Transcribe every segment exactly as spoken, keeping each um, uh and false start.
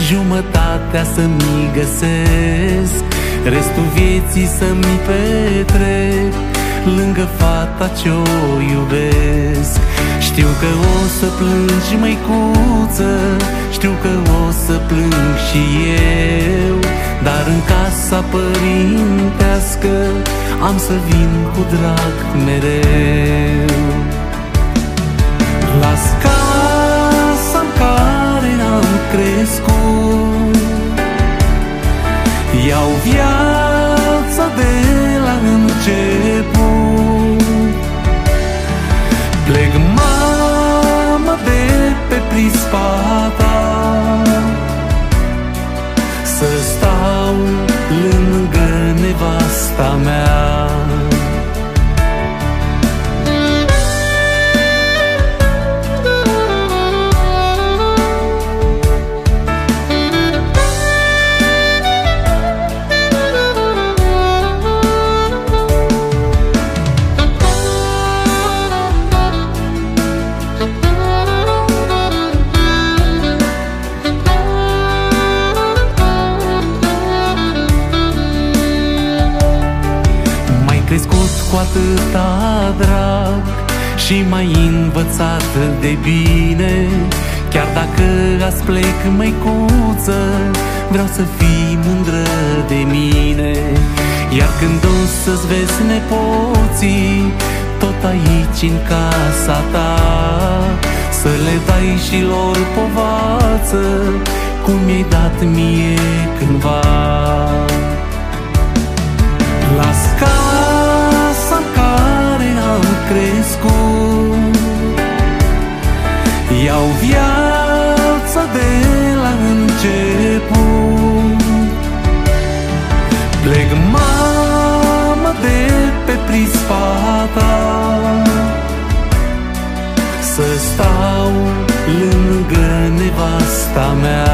jumătatea să-mi găsesc, restul vieții să-mi petrec lângă fata ce-o iubesc. Știu că o să plângi, măicuță, știu că o să plâng și eu, dar în casa părintească am să vin cu drag mereu. Las casa-n care am crescut, iau viața de la început. Plec, mama, de pe prispa ta, să stau lângă nevasta mea. Crescut cu atâta drag și m-ai învățat de bine. Chiar dacă azi plec, măicuță, vreau să fii mândră de mine. Iar când o să-ți vezi nepoții tot aici în casa ta, să le dai și lor povață cum mi-ai dat mie cândva. Las casa-n care am crescut, iau viața de la început. Plec, mama, de pe prispa ta, să stau lângă nevasta mea.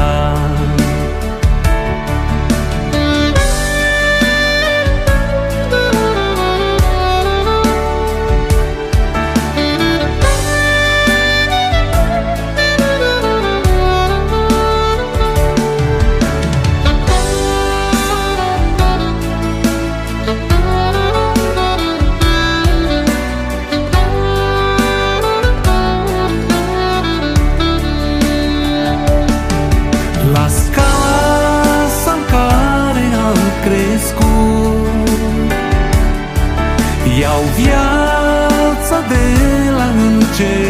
Las casa-n care am crescut, iau viața de la început.